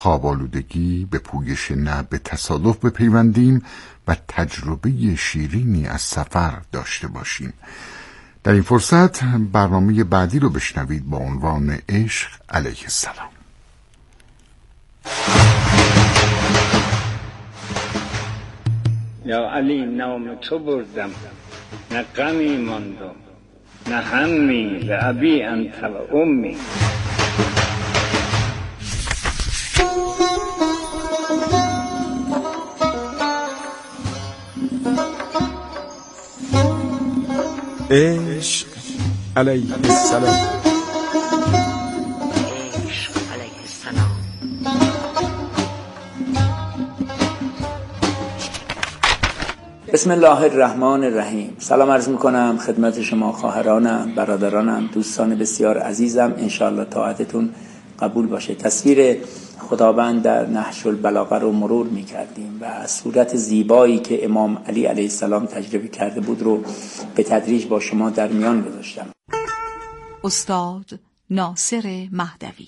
خواب‌آلودگی به پویش نه به تصادف بپیوندیم و تجربه شیرینی از سفر داشته باشیم. در این فرصت برنامه بعدی رو بشنوید با عنوان عشق علیه السلام. یا علی نام تو بردم، نه غمی ماندم، نه همی، لأبی انت و امی. عشق علیه السلام. عشق علیه السلام. بسم الله الرحمن الرحیم. سلام عرض میکنم خدمت شما خواهرانم، برادرانم، دوستان بسیار عزیزم. انشاءالله طاعتتون قبول باشه. تصویر خداوند در نهج البلاغه رو مرور میکردیم و صورت زیبایی که امام علی علیه السلام تجربه کرده بود رو به تدریج با شما در میان گذاشتم. استاد ناصر مهدوی.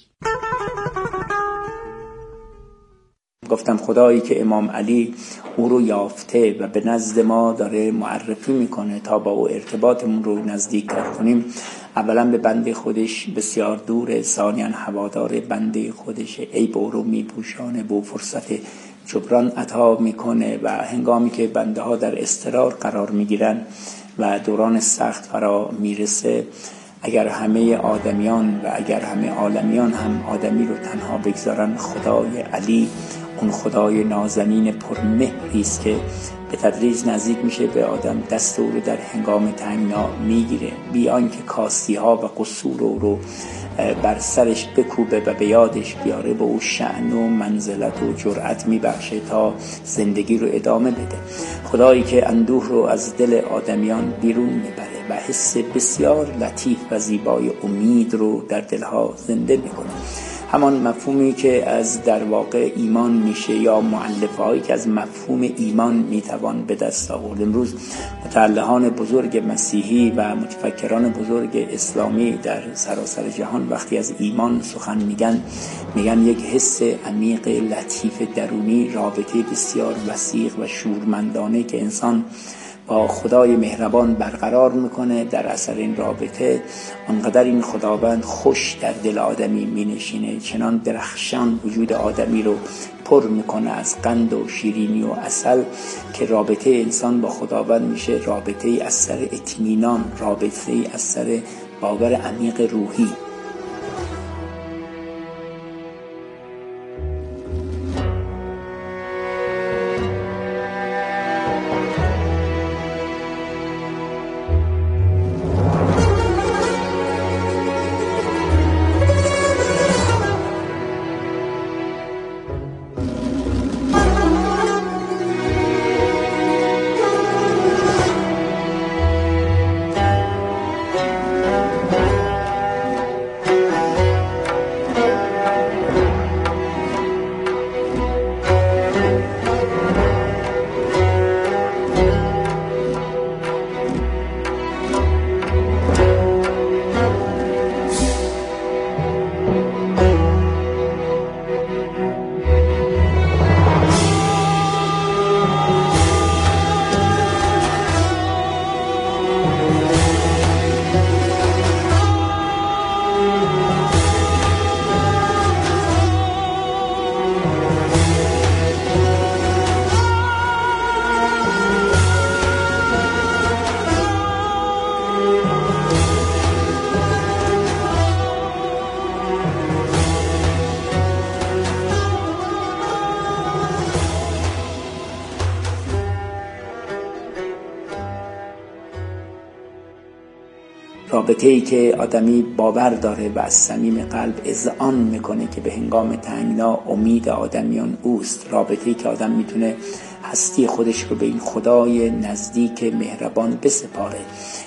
گفتم خدایی که امام علی او رو یافته و به نزد ما داره معرفی میکنه تا با او ارتباطمون رو نزدیک کنیم، اولا به بنده خودش بسیار دوره، ثانیاً هوادار بنده خودش، عیب او رو میپوشانه، به فرصت جبران عطا میکنه و هنگامی که بنده ها در اضطرار قرار میگیرن و دوران سخت فرا میرسه، اگر همه آدمیان و اگر همه عالمیان هم آدمی رو تنها بگذارن، خدای علی اون خدای نازنین پرمهری است که به تدریج نزدیک میشه به آدم، دست او رو در هنگام تنگنا میگیره، بی آنکه کاستی ها و قصور او رو بر سرش بکوبه و به یادش بیاره، به او شأن و منزلت و جرأت میبخشه تا زندگی رو ادامه بده. خدایی که اندوه رو از دل آدمیان بیرون میبره و حس بسیار لطیف و زیبای امید رو در دلها زنده میکنه. همان مفهومی که از در واقع ایمان میشه یا مؤلفه هایی که از مفهوم ایمان میتوان به دست آورد. امروز متعلقان بزرگ مسیحی و متفکران بزرگ اسلامی در سراسر جهان وقتی از ایمان سخن میگن یک حس عمیق لطیف درونی، رابطه بسیار وثیق و شورمندانه که انسان با خدای مهربان برقرار میکنه. در اثر این رابطه انقدر این خداوند خوش در دل آدمی مینشینه، چنان درخشان وجود آدمی رو پر میکنه از قند و شیرینی و عسل که رابطه انسان با خداوند میشه رابطه از سر اطمینان، رابطه از سر باور عمیق روحی. رابطه‌ای که آدمی باور داره و از صمیم قلب اذعان میکنه که به هنگام تنگنا امید آدمیان اوست. رابطه‌ای که آدم میتونه هستی خودش رو به این خدای نزدیک مهربان بسپاره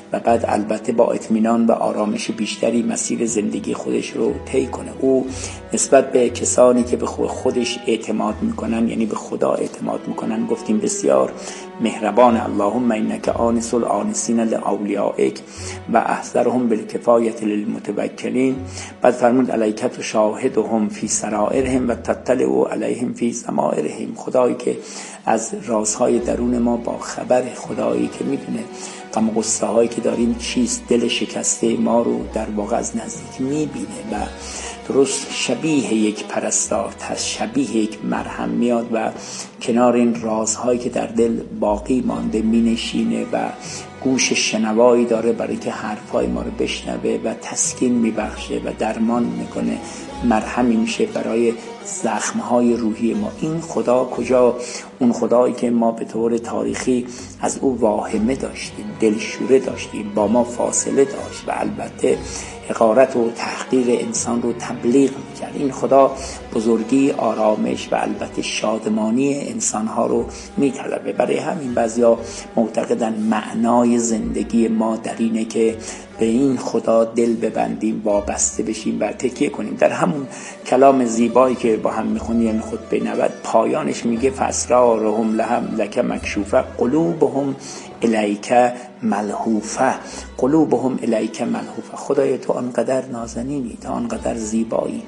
و بعد البته با اطمینان و آرامش بیشتری مسیر زندگی خودش رو طی کنه. او نسبت به کسانی که به خودش اعتماد میکنن، یعنی به خدا اعتماد میکنن، گفتیم بسیار مهربان. اللهم انک آنس الآنسین لاولیائک و احذرهم بالکفایة للمتوکلین. بعد فرمود الیک تشاهدهم فی سرائرهم و تطلع علیهم فی ضمائرهم. خدایی که از رازهای درون ما با خبر، خدایی که میدونه غم و غصه هایی که داریم چیست، دل شکسته ما رو در واقع از نزدیک میبینه و درست شبیه یک پرستار، شبیه یک مرهم میاد و کنار این رازهایی که در دل باقی مانده مینشینه و گوش شنوایی داره برای که حرفای ما رو بشنوه و تسکین میبخشه و درمان میکنه، مرهمی میشه برای زخمهای روحی ما. این خدا کجا؟ اون خدایی که ما به طور تاریخی از او واهمه داشتیم، دلشوره داشتیم، با ما فاصله داشت و البته حقارت و تحقیر انسان رو تبلیغ میکرد. این خدا بزرگی، آرامش و البته شادمانی انسانها رو میطلبه. برای همین بعضیا معتقدن معنای زندگی ما در اینه که به این خدا دل ببندیم، وابسته بشیم و تکیه کنیم. در همون کلام زیبایی که با هم میخونیم، یعنی خطبه 90، پایانش میگه فاسرارهم لهم لک مکشوفه قلوبهم الیک ملهوفه. قلوبهم الیک ملهوفه. خدای تو آنقدر نازنینی، تو آنقدر زیبایی،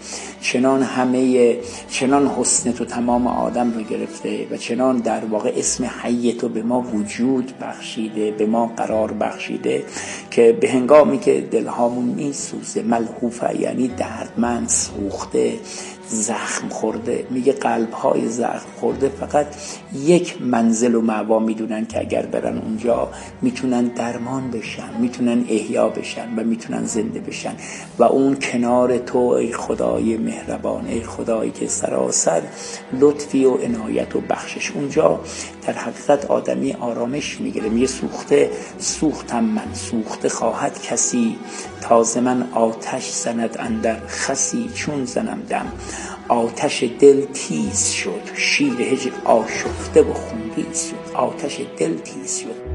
چنان حسن تو تمام آدم رو گرفته و چنان در واقع اسم حی تو به ما وجود بخشیده، به ما قرار بخشیده که به هنگامی که دلهامون میسوزه، ملهوفه یعنی دردمند، سوخته، زخم خورده. میگه قلب‌های زخم خورده فقط یک منزل و مأوا میدونن که اگر برن اونجا میتونن درمان بشن، میتونن احیا بشن و میتونن زنده بشن و اون کنار تو ای خدای مهربان، ای خدایی که سراسر لطفی و عنایت و بخشش. اونجا در حقیقت آدمی آرامش میگیره. میگه سوختم من، سوخته خواهد کسی، تازه من آتش زند اندر خسی. چون زنم دم آتش دل تیز شد، شیر هجر آشفته و خونریز شد. آتش دل تیز شد.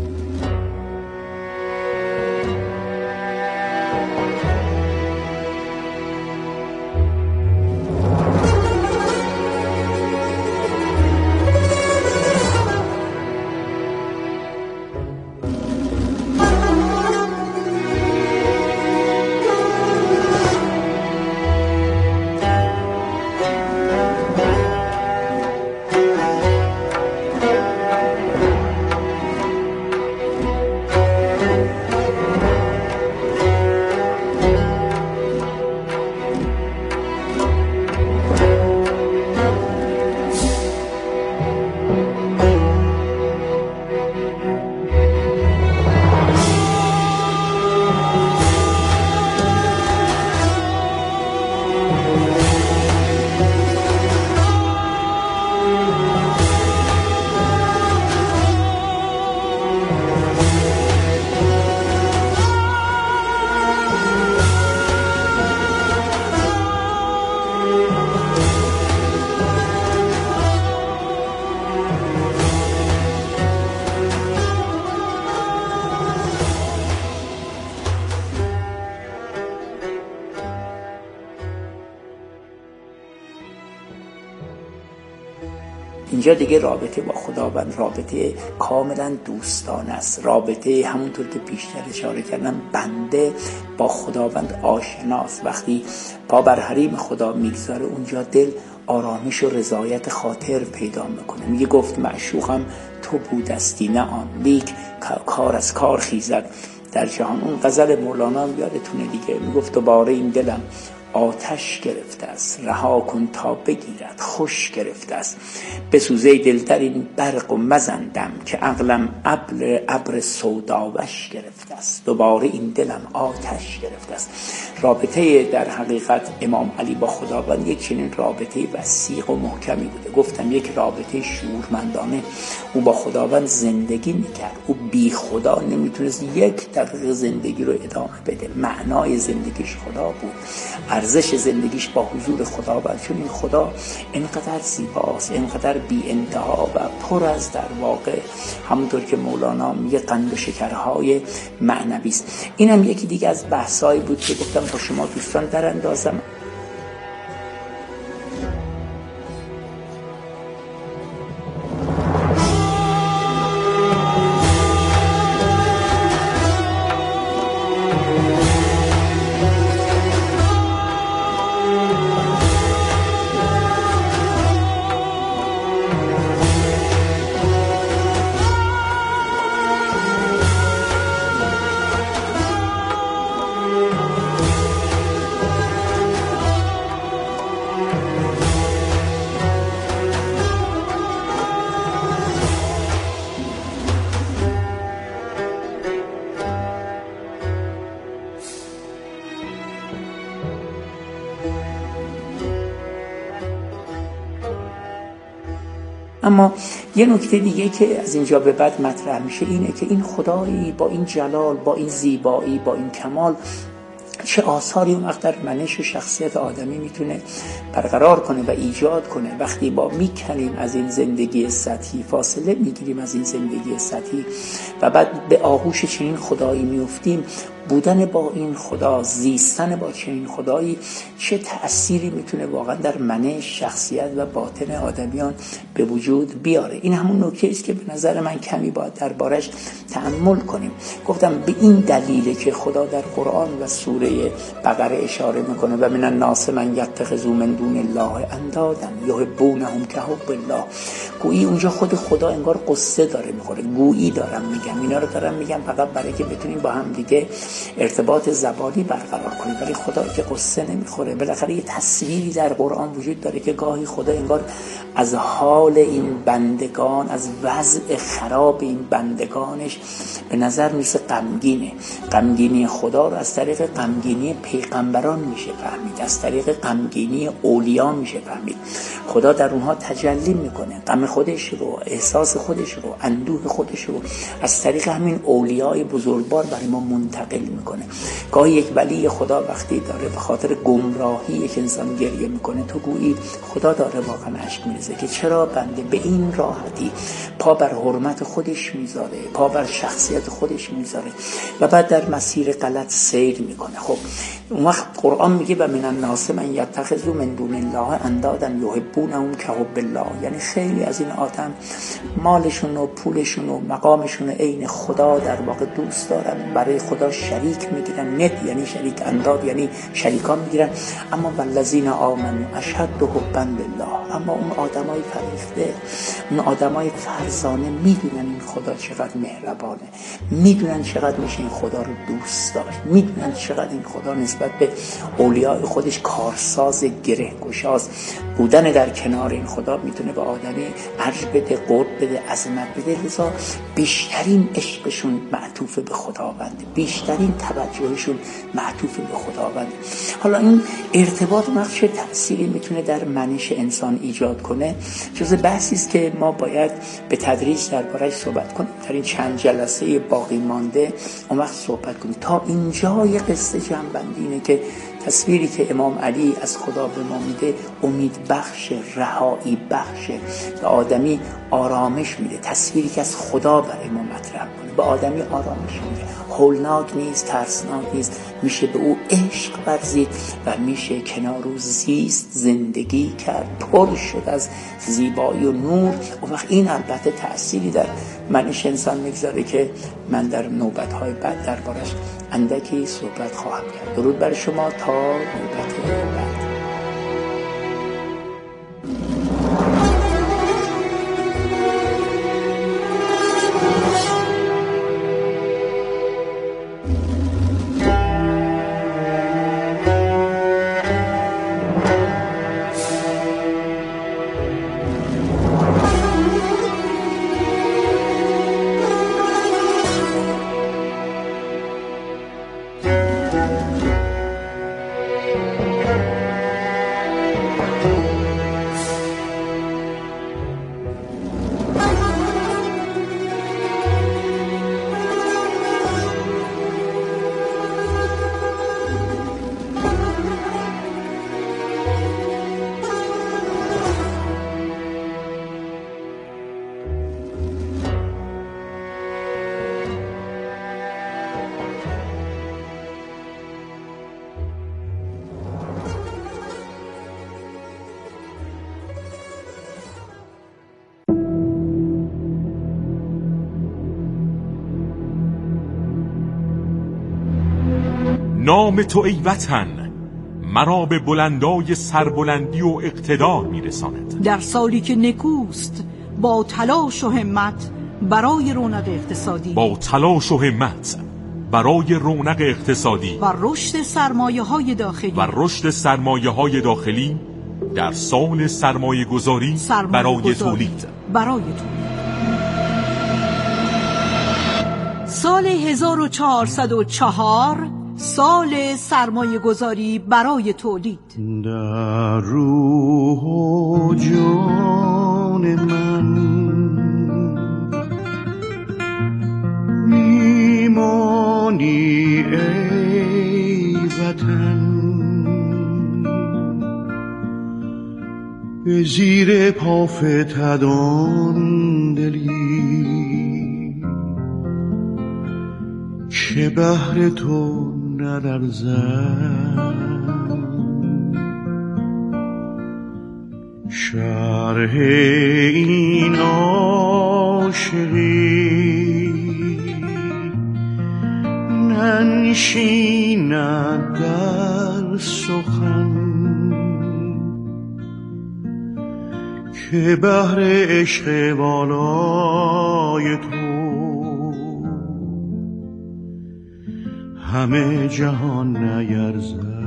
اینجا دیگه رابطه با خداوند رابطه کاملا دوستانه است. رابطه همونطور که بیشتر اشاره کردم، بنده با خداوند آشناست. وقتی پا بر حریم خدا میگذاره، اونجا دل آرامش و رضایت خاطر پیدا میکنه. میگه گفت معشوقم تو بودستی نه آن، لیک کار از کار خیزد در جهان. اون غزل مولانا یادتونه دیگه، میگفت دوباره این دلم آتش گرفته است، رها کن تا بگیرد خوش گرفته است. بسوزه دل در این برق و مزندم، که عقلم ابر سوداوش گرفته است. دوباره این دلم آتش گرفته است. رابطه در حقیقت امام علی با خداوند یک چنین رابطه وثیق و محکمی بوده. گفتم یک رابطه شورمندانه. او با خداوند زندگی میکرد. او بی خدا نمیتونست یک دقیقه زندگی رو ادامه بده. معنای زندگیش خدا بود. ارزش زندگیش با حضور خدا بود، چون این خدا اینقدر زیباست، اینقدر بی انتها و پر از در واقع همونطور که مولانا میگه قند و شکرهای معنوی است. اینم یکی دیگه از بحثایی بود که گفتم با شما دوستان در اندازم. اما یه نکته دیگه که از اینجا به بعد مطرح میشه اینه که این خدایی با این جلال، با این زیبایی، با این کمال چه آثاری اون وقت در منش و شخصیت آدمی میتونه برقرار کنه و ایجاد کنه. وقتی با میکنیم از این زندگی سطحی، فاصله میگیریم از این زندگی سطحی و بعد به آغوش چنین خدایی میفتیم، بودن با این خدا، زیستن با چنین خدایی چه تأثیری میتونه واقعا در منش، شخصیت و باطن آدمیان به وجود بیاره. این همون نکته است که به نظر من کمی باید دربارش تأمل کنیم. گفتم به این دلیله که خدا در قرآن و سوره بقره اشاره میکنه و من الناس من یتخذ من دون الله اندادا یحبونهم کحب الله. گویی اونجا خود خدا انگار قصه داره میخوره، گویی دارم میگم، اینا رو دارم میگم فقط برای که بتونیم با هم دیگه ارتباط زبانی برقرار کنیم، ولی خدا که قصه نمیخوره. بالاخره یه تصویری در قرآن وجود داره که گاهی خدا انگار از حال این بندگان، از وضع خراب این بندگانش به نظر میرسه غمگینه. غمگینی خدا رو از طریق غمگینی پیغمبران میشه فهمید، از طریق غمگینی اولیا میشه فهمید. خدا در اونها تجلی میکنه، غم خودش رو، احساس خودش رو، اندوه خودش رو از طریق همین اولیای بزرگوار برای ما منتقل میکنه. گاهی یک ولی خدا وقتی داره به خاطر گمراهی یک انسان گریه میکنه، تو گویی خدا داره واقعا اشک میریزه که چرا بنده به این راحتی پا بر حرمت خودش میذاره، پا بر شخصیت خودش میذاره و بعد در مسیر غلط سیر میکنه. خب اون وقت قرآن میگه و من الناس من یتخذ من دون الله اندادا یحبونهم کحب الله، یعنی خیلی از این آدم مالشون و پولشون و مقامشون عین خدا در واقع دوست دارن، برای خدا شریک میگیرن، ند یعنی شریک، انداد یعنی شریکان میگیرن. اما والذین آمنوا اشد حبا لله، اما اون آدمای فریخته، اون آدمای فرزانه میدونن این خدا چقدر مهربانه، میدونن چقدر میشه این خدا رو دوست داشت، میدونن چقدر این خدا نسبت به اولیاء خودش کارساز، گره گشاست. بودن در کنار این خدا میتونه به آدمی ارج بده، قرب بده، عظمت بده. لذا بیشترین عشقشون معطوف به خداونده، بیشترین توجهشون معطوف به خداونده. حالا این ارتباط چه تأثیری میتونه در منش انسان ایجاد کنه جز بحثی است که ما باید به تدریج درباره‌اش صحبت کنیم. در این چند جلسه باقی مانده اون وقت صحبت کنیم. تا اینجا یه قصه جمع‌بندی اینه که تصویری که امام علی از خدا به ما میده امید بخش، رهایی بخش، به آدمی آرامش میده. تصویری که از خدا برای ما مطرح کنه به آدمی آرامش میده، هولناک نیست، ترسناک نیست، میشه به او عشق ورزید و میشه کنار او زیست، زندگی کرد، پر شد از زیبایی و نور. و وقت این البته تأثیری در منش انسان میگذاره که من در نوبت‌های بعد دربارش اندکی صحبت خواهم کرد. درود بر شما تا نوبت بعد. نام تو ای وطن مرا به بلندای سربلندی و اقتدار میرساند. در سالی که نکوست با تلاش و همت برای رونق اقتصادی با تلاش و همت برای رونق اقتصادی و رشد سرمایه‌های داخلی در سال سرمایه گذاری برای تولید سال 1404 سال سرمایه گذاری برای تولید. در روح و جان من میمانی ای وطن، به زیر پا فتدان دلی که بهر تو ندرزد. شرح این عاشقی ننشیند در سخن که بهر عشق والای تو همه جهان نیرزد.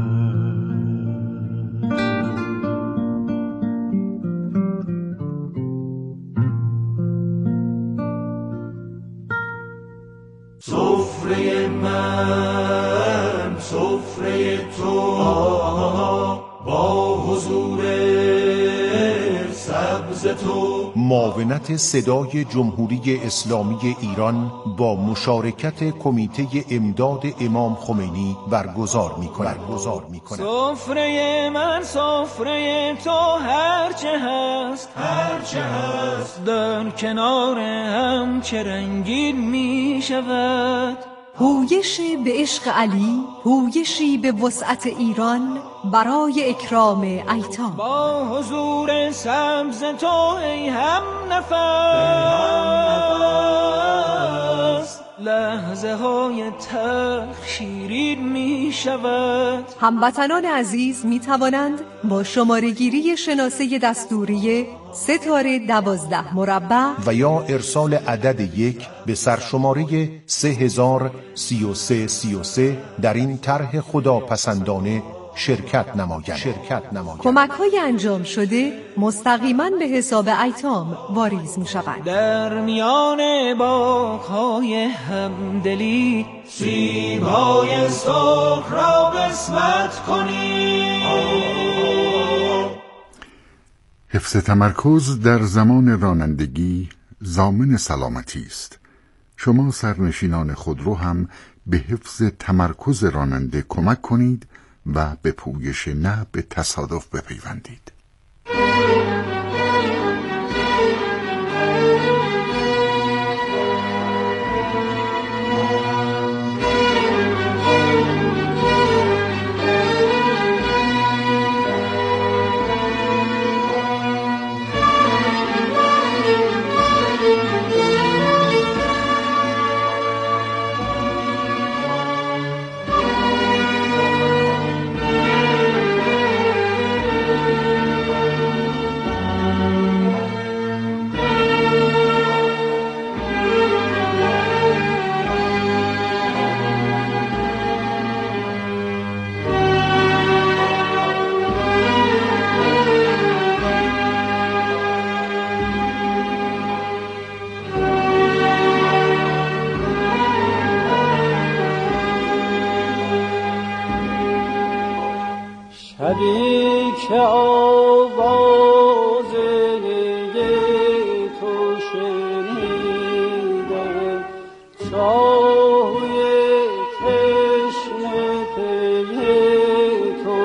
سفره من سفره تو با حضور سبز تو. معاونت صدای جمهوری اسلامی ایران با مشارکت کمیته امداد امام خمینی برگزار می‌کند. سفره من سفره تو هرچه هست در کنار هم چه رنگین می شود. هویشی به عشق علی، هویشی به وسعت ایران برای اکرام ایتام. با حضور سبز تو ای هم نفس لحظه های تلخ شیرین می شود. هموطنان عزیز می توانند با شماره‌گیری شناسه دستوری 3-12 و یا ارسال عدد 1 به سرشماره 303333 در این طرح خداپسندانه شرکت نمایند. کمک‌های انجام شده مستقیما به حساب ایتام واریز می‌شوند. در میان باغ‌های همدلی سیب‌های سرخ را قسمت کنید. حفظ تمرکز در زمان رانندگی ضامن سلامتی است. شما سرنشینان خودرو هم به حفظ تمرکز راننده کمک کنید و به پویش نه به تصادف بپیوندید. شبی که آواز تو شنیدم سایه تشنه پی تو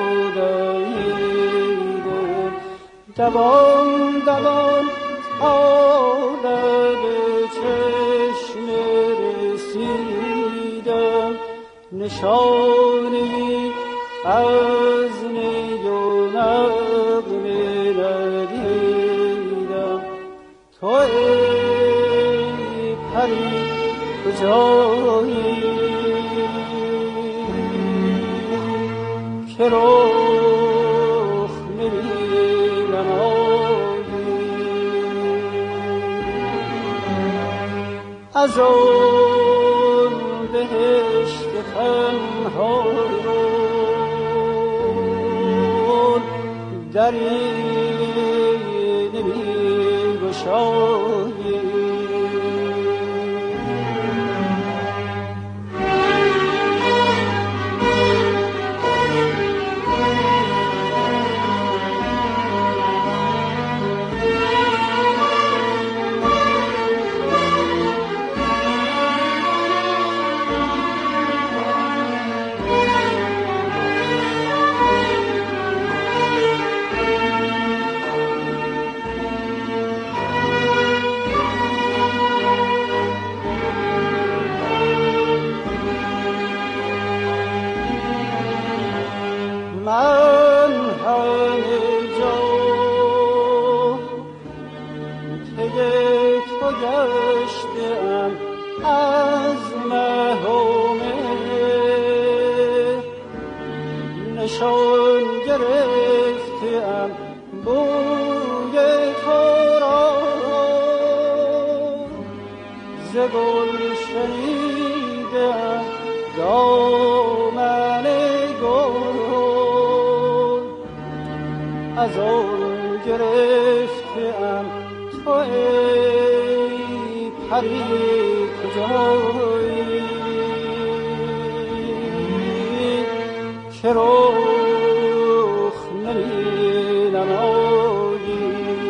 دویدم دوان دوان تا لب چشمه رسیدم نشانی از نی و نغمه ندیدم تو ای پری کجایی که رخ نمی‌نمایی از اون بهشت تنهایان دری نمی‌گشایی من همه جا پی تو گشتم از مهمه نشان گرفتم بوی تو را ز گل شنیدم دامن از آن گرفتم تو ای پری کجایی که رخ نمی‌نمایی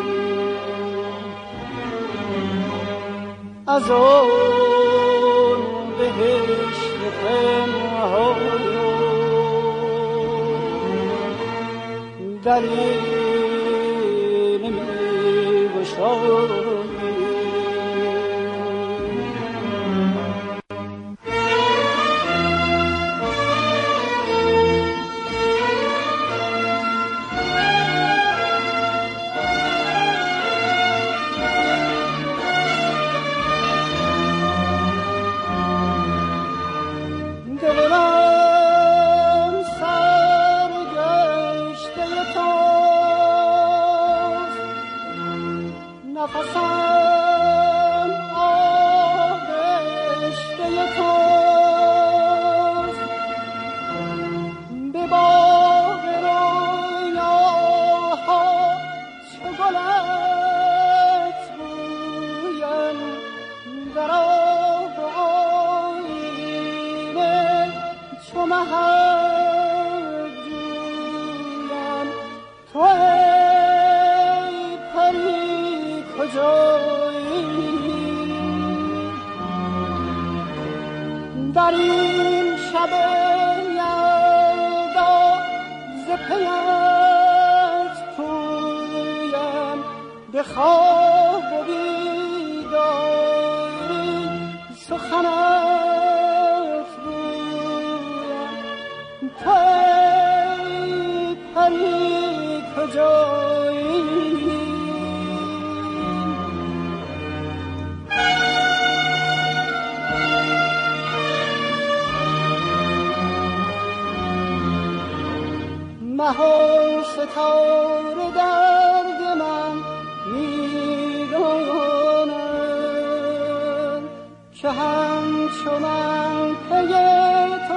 از آن بهشت پنهان دری نمی‌گشایی نفسم آغشته توست به باغ رویاها چو گلت بویم در آب آیینه چو مهر جویم تو ای پری کجایی در این شب یلدا ز پیت پویم به خواب و بیداری سخنت گویم تو ای پری کجایی ماه ستاره درد من می‌دانند که همچو من پی تو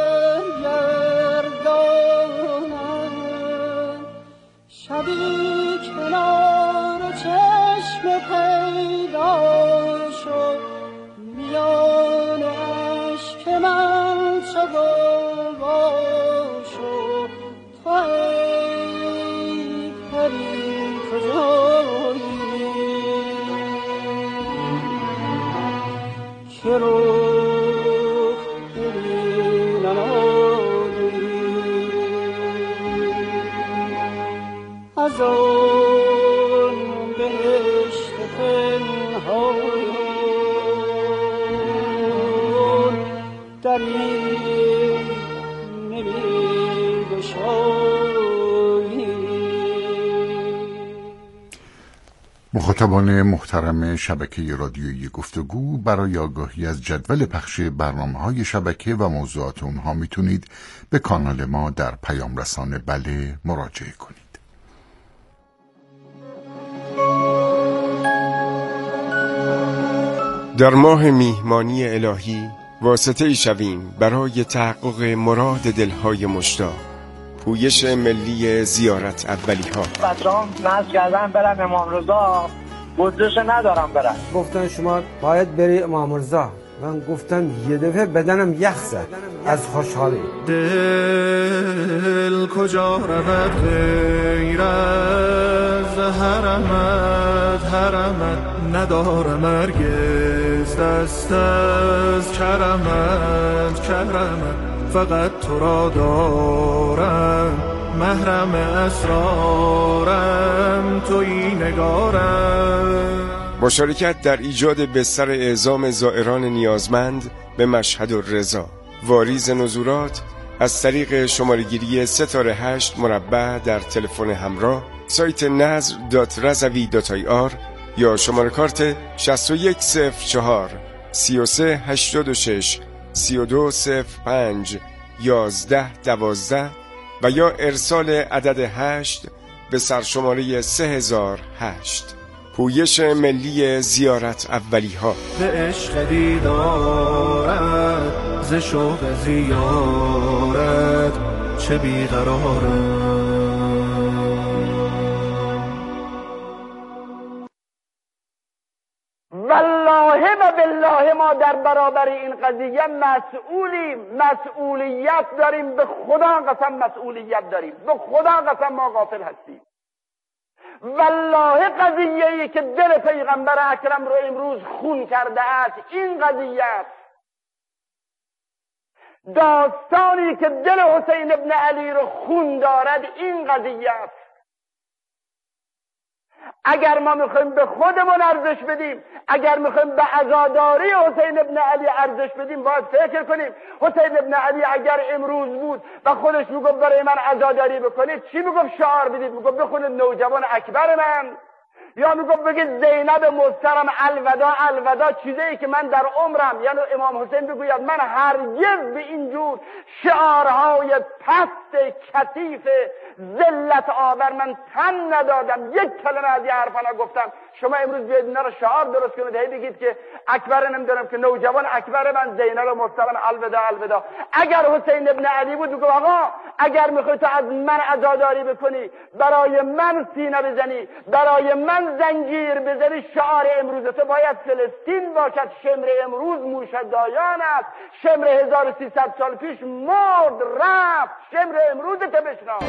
سرگردانند شبی کنار چشم پیدا شد میان اشک من چو گوا شد تو ای پری کجایی که رخ نمایی از آن بهشت پنهان دری نمی‌گشایی. مخاطبان محترم شبکه رادیویی گفتگو، برای آگاهی از جدول پخش برنامه‌های شبکه و موضوعات اونها میتونید به کانال ما در پیام رسان بله مراجعه کنید. در ماه میهمانی الهی واسطه‌ای شویم برای تحقق مراد دلهای مشتاق. پویش ملی زیارت اولی ها. بچه‌ام ناز کردن برم امام رضا، بودجه‌ش ندارم برم. گفتن شما باید بری امام رضا. من گفتم یه دفعه بدنم یخ زد از خوشحالی. دل کجا رود غیر از حرمت ندارم هرگز دست از کرمت فقط تو را دارم، محرم اسرارم تویی نگارم. مشارکت در ایجاد بستر اعزام زائران نیازمند به مشهد الرضا. واریز نزولات از طریق شماره‌گیری 3-8 در تلفن همراه، سایت nazr.razavi.ir یا شماره کارت 6104 3386 3205 1112 و یا ارسال عدد 8 به سرشماره 3008. پویش ملی زیارت اولی ها. به عشق دیدارت ز شوق زیارت چه بیقرارم. والله و بالله ما در برابر این قضیه مسئولیم، مسئولیت داریم، به خدا قسم مسئولیت داریم، به خدا قسم ما غافل هستیم. والله قضیه‌ای که دل پیغمبر اکرم رو امروز خون کرده است این قضیه است. داستانی که دل حسین ابن علی رو خون دارد این قضیه است. اگر ما میخوایم به خودمون ارزش بدیم، اگر میخوایم به عزاداری حسین ابن علی ارزش بدیم، باید فکر کنیم حسین ابن علی اگر امروز بود و خودش میگفت برای من عزاداری بکنید، چی میگفت شعار بدید؟ میگفت بخونید نوجوان اکبر من، یا میگفت بگید زینب مسترم الوداع الوداع، چیزی که من در عمرم، یعنی امام حسین بگوید من هرگز به اینجور شعارهای پست کثیف ذلت آور من تن ندادم، یک کلمه از این حرفا نگفتم. شما امروز بیاید اینا رو شعار درست کنید، هی بگید که اکبر نمیدونم که نوجوان اکبر من، زینب مسترم الوداع الوداع. اگر حسین ابن علی بود بگو آقا اگر میخوای تو از من عزاداری بکنی، برای من سینه بزنی، برای من زنجیر بزنی، شعار امروز تو باید فلسطین باشد. شمر امروز موشدایان است، شمر 1300 سال پیش مرد رفت، شمر امروز تو بشناس.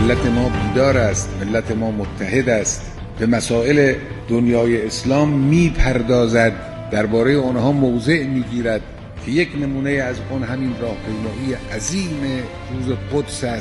ملت ما بیدار است، ملت ما متحد است، به مسائل دنیای اسلام میپردازد، درباره آنها موضع میگیرد که یک نمونه از اون همین راهپیمایی عظیم روز قدس است.